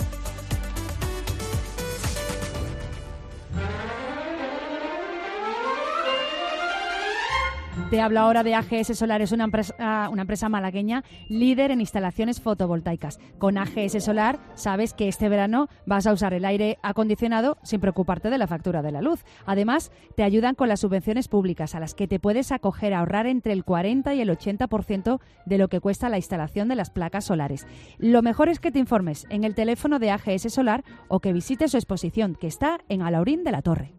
Te hablo ahora de AGS Solar, es una empresa malagueña líder en instalaciones fotovoltaicas. Con AGS Solar sabes que este verano vas a usar el aire acondicionado sin preocuparte de la factura de la luz. Además, te ayudan con las subvenciones públicas a las que te puedes acoger a ahorrar entre el 40 y el 80% de lo que cuesta la instalación de las placas solares. Lo mejor es que te informes en el teléfono de AGS Solar o que visites su exposición, que está en Alhaurín de la Torre.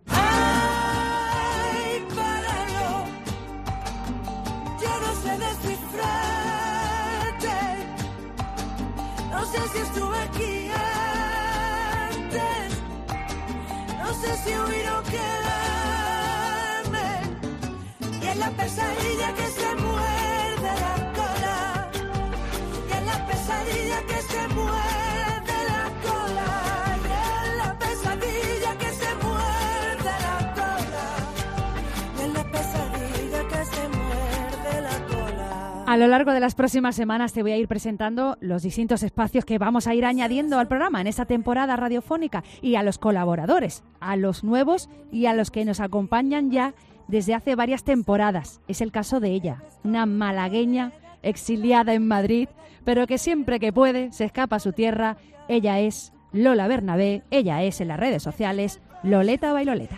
No sé si estuve aquí antes, no sé si huir o quedarme. Y es la pesadilla que se muerde la cola, y es la pesadilla que se muerde la cola, y es la pesadilla que se muerde la cola, y es la pesadilla que se muerde la cola.
A lo largo de las próximas semanas te voy a ir presentando los distintos espacios que vamos a ir añadiendo al programa en esta temporada radiofónica y a los colaboradores, a los nuevos y a los que nos acompañan ya desde hace varias temporadas. Es el caso de ella, una malagueña exiliada en Madrid, pero que siempre que puede se escapa a su tierra. Ella es Lola Bernabé, ella es en las redes sociales Loleta Bailoleta.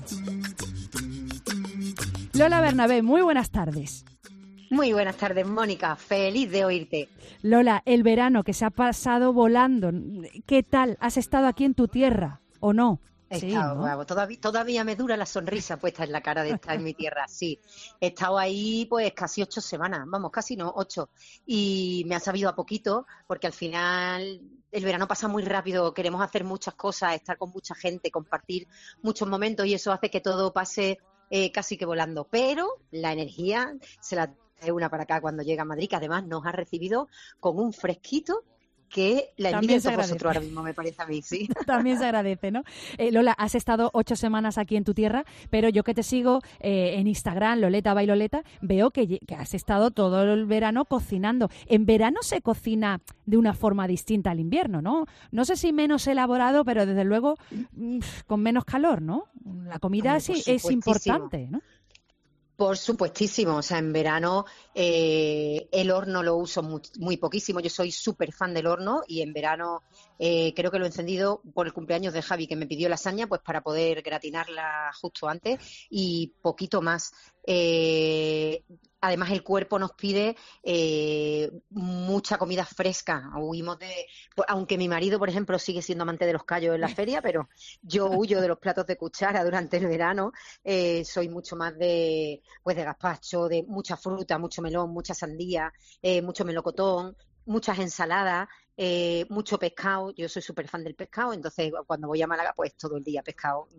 Lola Bernabé, muy buenas tardes.
Muy buenas tardes, Mónica. Feliz de oírte.
Lola, el verano que se ha pasado volando, ¿qué tal? ¿Has estado aquí en tu tierra o no?
He
Sí,
estado,
¿no?
vamos, todavía me dura la sonrisa puesta en la cara de estar en mi tierra, sí. He estado ahí pues casi 8 semanas, vamos, casi no, 8. Y me ha sabido a poquito, porque al final el verano pasa muy rápido, queremos hacer muchas cosas, estar con mucha gente, compartir muchos momentos y eso hace que todo pase casi que volando. Pero la energía se la trae una para acá cuando llega a Madrid, que además nos ha recibido con un fresquito que la envidia
También se
de vosotros
agradece.
ahora mismo, me parece a mí, sí.
También se agradece, ¿no? Lola, has estado 8 semanas aquí en tu tierra, pero yo que te sigo en Instagram, Loleta Bailoleta, veo que has estado todo el verano cocinando. En verano se cocina de una forma distinta al invierno, ¿no? No sé si menos elaborado, pero desde luego con menos calor, ¿no? La comida
Hombre,
sí
por
es
supuestísimo.
importante, ¿no?
Por supuestísimo, o sea, en verano el horno lo uso muy poquísimo, yo soy súper fan del horno y en verano Creo que lo he encendido por el cumpleaños de Javi, que me pidió lasaña, pues para poder gratinarla justo antes, y poquito más. Además, el cuerpo nos pide mucha comida fresca. Huimos aunque mi marido, por ejemplo, sigue siendo amante de los callos en la feria, pero yo huyo de los platos de cuchara durante el verano. Soy mucho más de gazpacho, de mucha fruta, mucho melón, mucha sandía, mucho melocotón, muchas ensaladas, mucho pescado. Yo soy súper fan del pescado, entonces cuando voy a Málaga, pues todo el día pescado.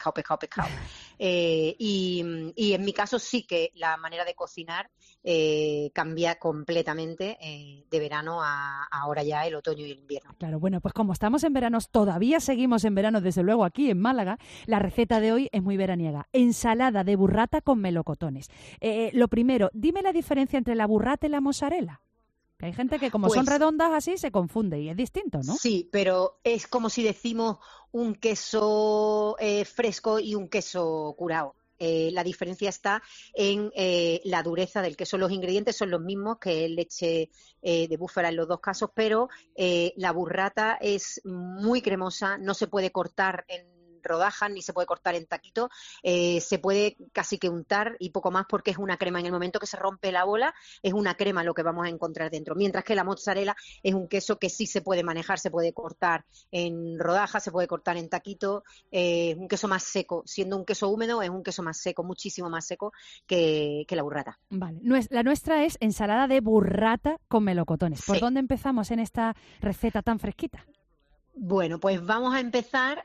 Y en mi caso sí que la manera de cocinar cambia completamente de verano a ahora ya el otoño y el invierno.
Claro, bueno, pues como estamos en veranos, todavía seguimos en verano, desde luego aquí en Málaga, la receta de hoy es muy veraniega. Ensalada de burrata con melocotones. Lo primero, dime la diferencia entre la burrata y la mozzarella. Que hay gente que como son redondas así se confunde y es distinto, ¿no?
Sí, pero es como si decimos un queso fresco y un queso curado. La diferencia está en la dureza del queso. Los ingredientes son los mismos, que es leche de búfala en los dos casos, pero la burrata es muy cremosa, no se puede cortar en rodajas ni se puede cortar en taquitos, se puede casi que untar y poco más, porque es una crema. En el momento que se rompe la bola es una crema lo que vamos a encontrar dentro, mientras que la mozzarella es un queso que sí se puede manejar, se puede cortar en rodajas, se puede cortar en taquitos, un queso más seco. Siendo un queso húmedo es un queso más seco, muchísimo más seco que la burrata.
Vale, la nuestra es ensalada de burrata con melocotones. ¿Por dónde empezamos en esta receta tan fresquita?
Bueno, pues vamos a empezar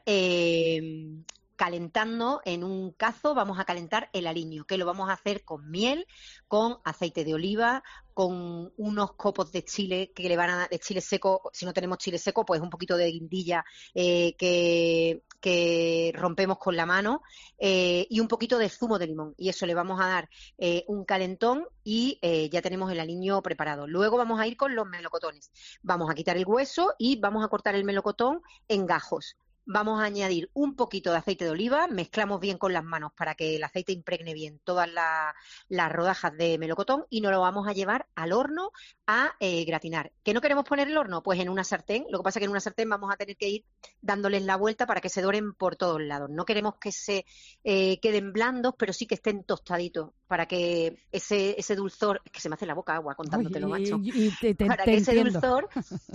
calentando en un cazo. Vamos a calentar el aliño, que lo vamos a hacer con miel, con aceite de oliva, con unos copos de chile que le van a de chile seco. Si no tenemos chile seco, pues un poquito de guindilla que rompemos con la mano, y un poquito de zumo de limón, y eso le vamos a dar un calentón y ya tenemos el aliño preparado. Luego vamos a ir con los melocotones. Vamos a quitar el hueso y vamos a cortar el melocotón en gajos. Vamos a añadir un poquito de aceite de oliva, mezclamos bien con las manos para que el aceite impregne bien todas las rodajas de melocotón, y nos lo vamos a llevar al horno a gratinar. ¿Qué no queremos poner el horno? Pues en una sartén. Lo que pasa es que en una sartén vamos a tener que ir dándoles la vuelta para que se doren por todos lados. No queremos que se queden blandos, pero sí que estén tostaditos, para que ese dulzor, es que se me hace la boca agua contándotelo, macho, para que ese dulzor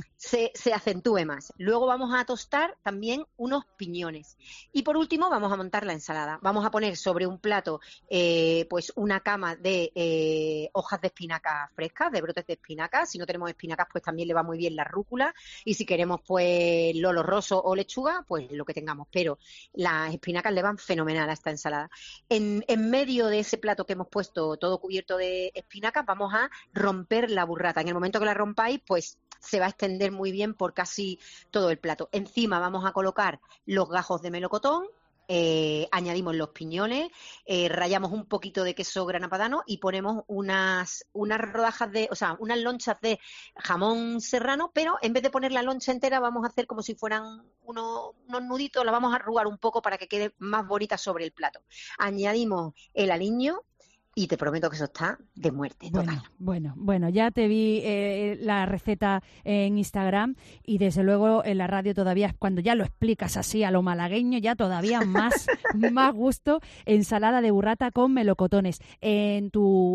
se acentúe más. Luego vamos a tostar también unos piñones. Y por último vamos a montar la ensalada. Vamos a poner sobre un plato pues una cama de hojas de espinaca frescas, de brotes de espinaca. Si no tenemos espinacas, pues también le va muy bien la rúcula, y si queremos pues lolo rosso o lechuga, pues lo que tengamos, pero las espinacas le van fenomenal a esta ensalada. En medio de ese plato que hemos puesto todo cubierto de espinacas, vamos a romper la burrata. En el momento que la rompáis, pues se va a extender muy bien por casi todo el plato. Encima vamos a colocar los gajos de melocotón, añadimos los piñones, rallamos un poquito de queso grana padano y ponemos unas rodajas unas lonchas de jamón serrano, pero en vez de poner la loncha entera vamos a hacer como si fueran unos nuditos, la vamos a arrugar un poco para que quede más bonita sobre el plato. Añadimos el aliño, y te prometo que eso está de muerte total.
Bueno, ya te vi la receta en Instagram, y desde luego en la radio todavía, cuando ya lo explicas así a lo malagueño, ya todavía más gusto. Ensalada de burrata con melocotones. En tu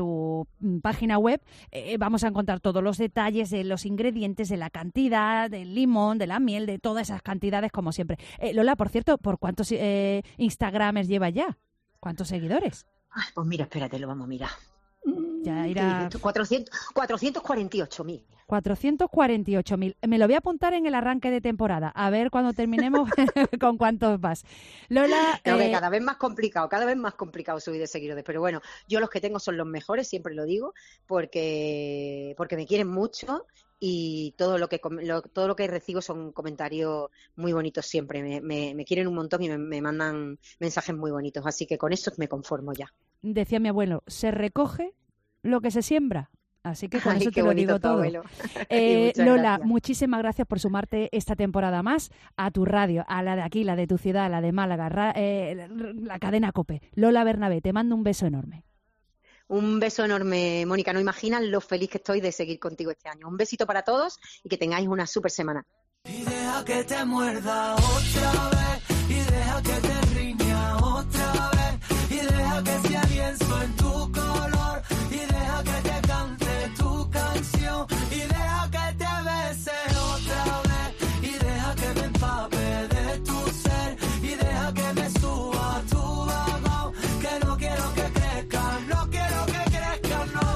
página web vamos a encontrar todos los detalles de los ingredientes, de la cantidad, del limón, de la miel, de todas esas cantidades, como siempre. Lola, por cierto, ¿por cuántos Instagramers lleva ya? ¿Cuántos seguidores?
Ay, pues mira, espérate, lo vamos a mirar.
Ya irá...
448.000.
448.000. Me lo voy a apuntar en el arranque de temporada, a ver cuando terminemos con cuántos vas. Lola...
cada vez más complicado subir de seguidores, pero bueno, yo los que tengo son los mejores, siempre lo digo, porque me quieren mucho, y todo lo que recibo son comentarios muy bonitos siempre. Me quieren un montón y me mandan mensajes muy bonitos, así que con eso me conformo ya.
Decía mi abuelo, se recoge lo que se siembra. Así que con eso te lo digo todo. Lola, gracias. Muchísimas gracias por sumarte esta temporada más a tu radio, a la de aquí, la de tu ciudad, la de Málaga, la cadena COPE. Lola Bernabé, te mando un beso enorme.
Un beso enorme, Mónica. No imaginas lo feliz que estoy de seguir contigo este año. Un besito para todos y que tengáis una súper semana.
Y deja que te muerda otra vez, y deja que te riña otra vez, y deja que sea lienzo en tu color, y deja que te cante tu canción, y deja que te bese otra vez, y deja que me empape de tu ser, y deja que me suba a tu vagón, que no quiero que crezca, no quiero que crezca, no.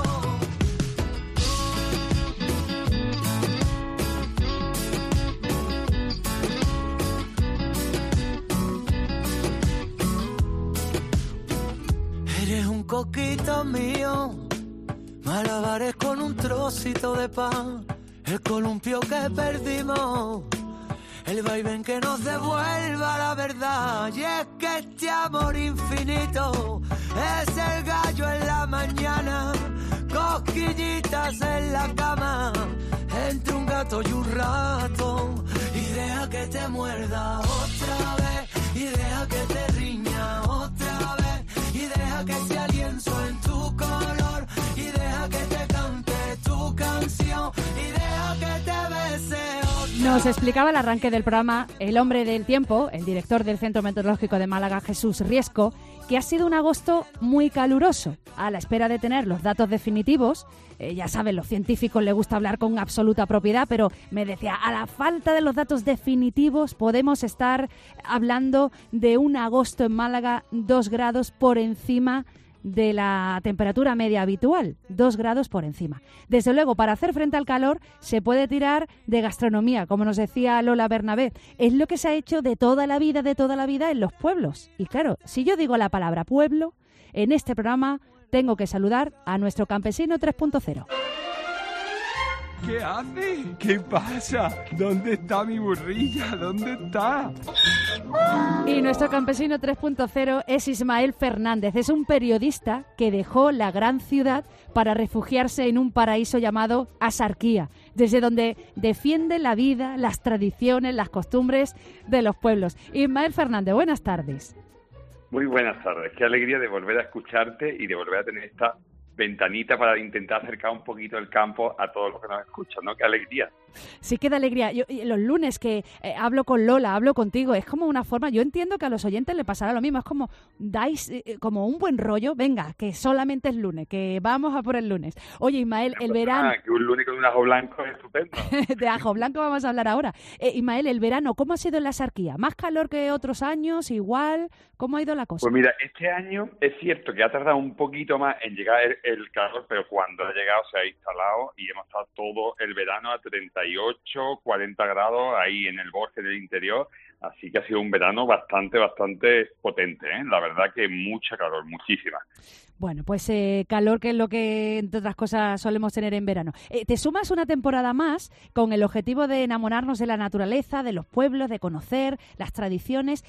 Eres un coquito mío, malabares con un trocito de pan, el columpio que perdimos, el vaivén que nos devuelva la verdad. Y es que este amor infinito es el gallo en la mañana, cosquillitas en la cama, entre un gato y un ratón. Y deja que te muerda otra vez, y deja que te riña otra vez, y deja que sea lienzo en tu color, y deja que te cante tu canción, y deja que te bese otra.
Nos explicaba al arranque del programa el hombre del tiempo, el director del Centro Meteorológico de Málaga, Jesús Riesco, que ha sido un agosto muy caluroso. A la espera de tener los datos definitivos, ya saben, los científicos les gusta hablar con absoluta propiedad, pero me decía, a la falta de los datos definitivos podemos estar hablando de un agosto en Málaga 2 grados por encima de la temperatura media habitual, 2 grados por encima. Desde luego, para hacer frente al calor se puede tirar de gastronomía, como nos decía Lola Bernabé. Es lo que se ha hecho de toda la vida en los pueblos. Y claro, si yo digo la palabra pueblo, en este programa tengo que saludar a nuestro campesino 3.0.
¿Qué hace? ¿Qué pasa? ¿Dónde está mi burrilla? ¿Dónde está?
Y nuestro campesino 3.0 es Ismael Fernández. Es un periodista que dejó la gran ciudad para refugiarse en un paraíso llamado Axarquía, desde donde defiende la vida, las tradiciones, las costumbres de los pueblos. Ismael Fernández, buenas tardes.
Muy buenas tardes. Qué alegría de volver a escucharte y de volver a tener esta ventanita para intentar acercar un poquito el campo a todos los que nos escuchan, ¿no? ¡Qué alegría!
Sí, qué da alegría. Yo, los lunes que hablo con Lola, hablo contigo, es como una forma, yo entiendo que a los oyentes les pasará lo mismo, es como dais como un buen rollo, venga, que solamente es lunes, que vamos a por el lunes. Oye, Ismael, el verano...
que un lunes con un ajo blanco es estupendo.
De ajo blanco vamos a hablar ahora. Ismael, el verano, ¿cómo ha sido en la Axarquía? ¿Más calor que otros años? ¿Igual? ¿Cómo ha ido la cosa?
Pues mira, este año es cierto que ha tardado un poquito más en llegar el calor, pero cuando ha llegado se ha instalado y hemos estado todo el verano a 38, 40 grados ahí en el bosque del interior, así que ha sido un verano bastante potente, ¿eh? La verdad que mucha calor, muchísima.
Bueno, pues calor, que es lo que, entre otras cosas, solemos tener en verano. Te sumas una temporada más con el objetivo de enamorarnos de la naturaleza, de los pueblos, de conocer las tradiciones.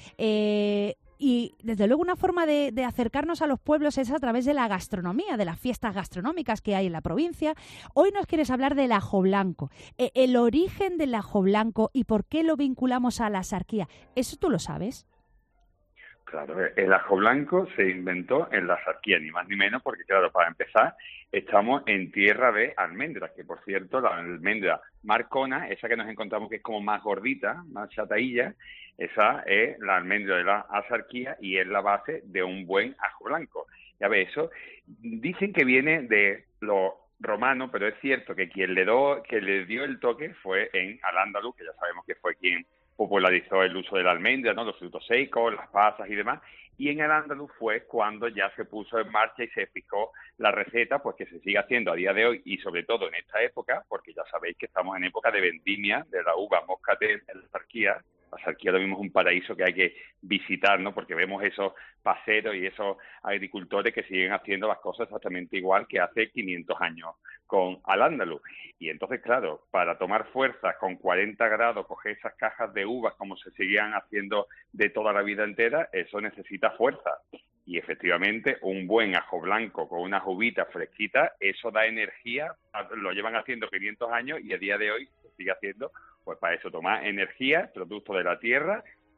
Y, desde luego, una forma de acercarnos a los pueblos es a través de la gastronomía, de las fiestas gastronómicas que hay en la provincia. Hoy nos quieres hablar del ajo blanco, el origen del ajo blanco y por qué lo vinculamos a la Axarquía. ¿Eso tú lo sabes?
Claro, el ajo blanco se inventó en la Axarquía, ni más ni menos, porque, claro, para empezar, estamos en tierra de almendras, que, por cierto, la almendra marcona, esa que nos encontramos que es como más gordita, más chatailla, esa es la almendra de la Axarquía y es la base de un buen ajo blanco. Ya ves, eso dicen que viene de los romanos, pero es cierto que quien le dio el toque fue en Al-Ándalus, que ya sabemos que fue quien popularizó el uso de la almendra, ¿no? Los frutos secos, las pasas y demás. Y en Al-Ándalus fue cuando ya se puso en marcha y se fijó la receta, pues que se sigue haciendo a día de hoy y sobre todo en esta época, porque ya sabéis que estamos en época de vendimia de la uva moscatel en la Axarquía. La Axarquía lo mismo es un paraíso que hay que visitar, ¿no? Porque vemos esos paseros y esos agricultores que siguen haciendo las cosas exactamente igual que hace 500 años con Al-Ándalus. Y entonces, claro, para tomar fuerza con 40 grados, coger esas cajas de uvas como se seguían haciendo de toda la vida entera, eso necesita fuerza. Y efectivamente, un buen ajo blanco con unas uvitas fresquitas, eso da energía, lo llevan haciendo 500 años y a día de hoy se sigue haciendo, pues para eso, tomar energía, producto de la tierra,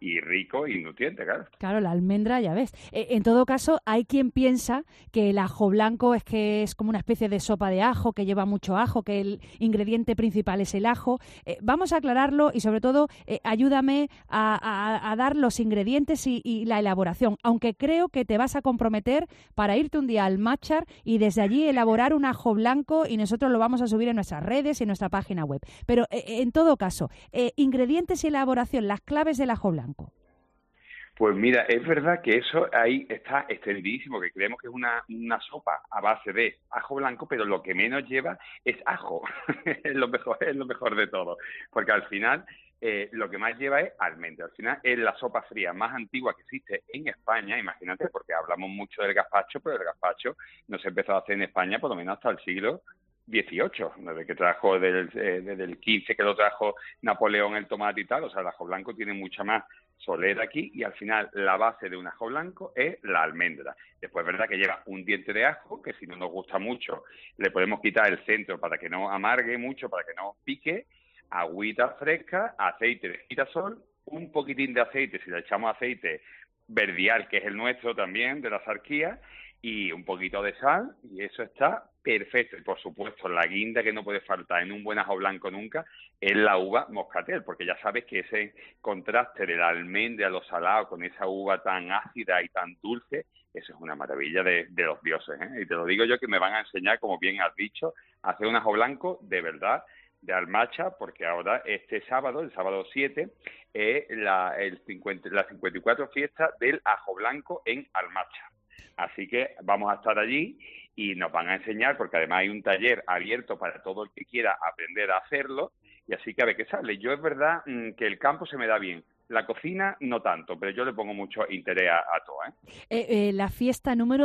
y rico y nutriente, claro.
Claro, la almendra, ya ves. En todo caso, hay quien piensa que el ajo blanco es como una especie de sopa de ajo, que lleva mucho ajo, que el ingrediente principal es el ajo. Vamos a aclararlo y, sobre todo, ayúdame a dar los ingredientes y la elaboración, aunque creo que te vas a comprometer para irte un día al Machar y desde allí elaborar un ajo blanco, y nosotros lo vamos a subir en nuestras redes y en nuestra página web. Pero, en todo caso, ingredientes y elaboración, las claves del ajo blanco.
Pues mira, es verdad que eso ahí está extendidísimo, que creemos que es una sopa a base de ajo blanco, pero lo que menos lleva es ajo. es lo mejor de todo, porque al final lo que más lleva es almendra. Al final es la sopa fría más antigua que existe en España, imagínate, porque hablamos mucho del gazpacho, pero el gazpacho no se empezó a hacer en España por lo menos hasta el siglo XVIII, desde que trajo desde el XV que lo trajo Napoleón el tomate y tal. O sea, el ajo blanco tiene mucha más solera aquí, y al final la base de un ajo blanco es la almendra. Después es verdad que lleva un diente de ajo, que si no nos gusta mucho le podemos quitar el centro para que no amargue mucho, para que no pique, agüita fresca, aceite de girasol, un poquitín de aceite, si le echamos aceite verdial, que es el nuestro también, de la sarquía, y un poquito de sal, y eso está perfecto. Y por supuesto, la guinda que no puede faltar en un buen ajo blanco nunca es la uva moscatel, porque ya sabes que ese contraste de la almendra a lo salado con esa uva tan ácida y tan dulce, eso es una maravilla de los dioses, ¿eh? Y te lo digo yo, que me van a enseñar, como bien has dicho, a hacer un ajo blanco de verdad, de Almacha, porque ahora este sábado, el sábado 7, es la 54 fiesta del ajo blanco en Almacha. Así que vamos a estar allí y nos van a enseñar, porque además hay un taller abierto para todo el que quiera aprender a hacerlo, y así que a ver qué sale. Yo es verdad que el campo se me da bien, la cocina no tanto, pero yo le pongo mucho interés a todo, ¿eh?
La fiesta número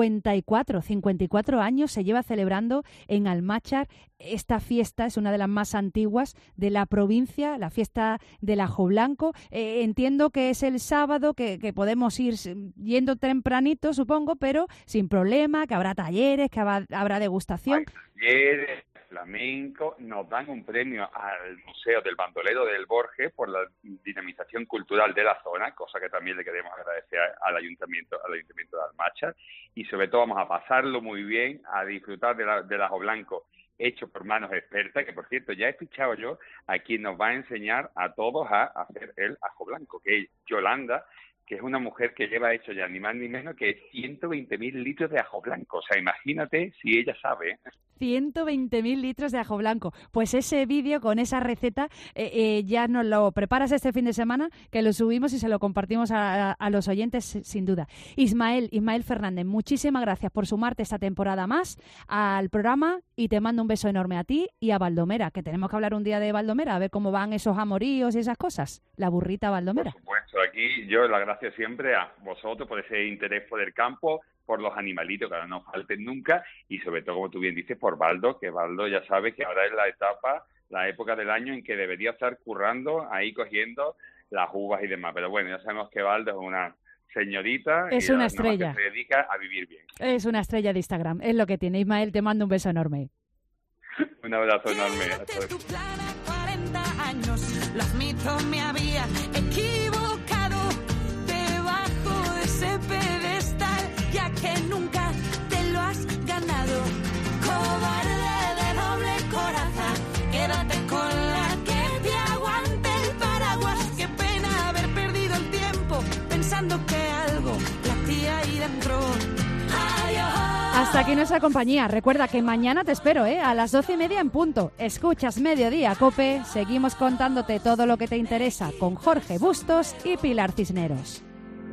54 años se lleva celebrando en Almáchar. Esta fiesta es una de las más antiguas de la provincia, la fiesta del ajo blanco. Entiendo que es el sábado, que podemos ir yendo tempranito, supongo, pero sin problema, que habrá talleres, que habrá degustación.
Hay talleres, flamenco. Nos dan un premio al Museo del Bandolero del Borges por la dinamización cultural de la zona, cosa que también le queremos agradecer al Ayuntamiento de Almáchar, y sobre todo vamos a pasarlo muy bien, a disfrutar del ajo blanco hecho por manos expertas, que por cierto ya he fichado yo a quien nos va a enseñar a todos a hacer el ajo blanco, que es Yolanda, que es una mujer que lleva hecho ya ni más ni menos que 120.000 litros de ajo blanco. O sea, imagínate si ella sabe.
120.000 litros de ajo blanco. Pues ese vídeo con esa receta ya nos lo preparas este fin de semana, que lo subimos y se lo compartimos a los oyentes sin duda. Ismael Fernández, muchísimas gracias por sumarte esta temporada más al programa, y te mando un beso enorme a ti y a Baldomera, que tenemos que hablar un día de Baldomera, a ver cómo van esos amoríos y esas cosas. La burrita Baldomera.
Por supuesto, aquí yo la gracias siempre a vosotros por ese interés por el campo, por los animalitos, que ahora no falten nunca, y sobre todo, como tú bien dices, por Baldo, que Baldo ya sabes que ahora es la época del año en que debería estar currando, ahí cogiendo las uvas y demás. Pero bueno, ya sabemos que Baldo es una señorita,
es
y
una estrella,
que se dedica a vivir bien.
Es una estrella de Instagram, es lo que tiene. Ismael, te mando un beso enorme.
Un abrazo enorme.
Tu plan a 40 años, los mitos me había equivocado debajo de ese pedestal, ya que nunca te lo has ganado. Cobarde de doble coraza, quédate con la que te aguante el paraguas. Qué pena haber perdido el tiempo pensando que algo latía ahí dentro.
Hasta aquí nuestra compañía. Recuerda que mañana te espero, a las 12:30 en punto. Escuchas Mediodía Cope. Seguimos contándote todo lo que te interesa con Jorge Bustos y Pilar Cisneros.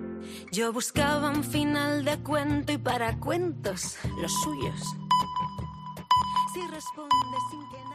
Yo buscaba un final de cuento, y para cuentos los suyos. Si respondes sin que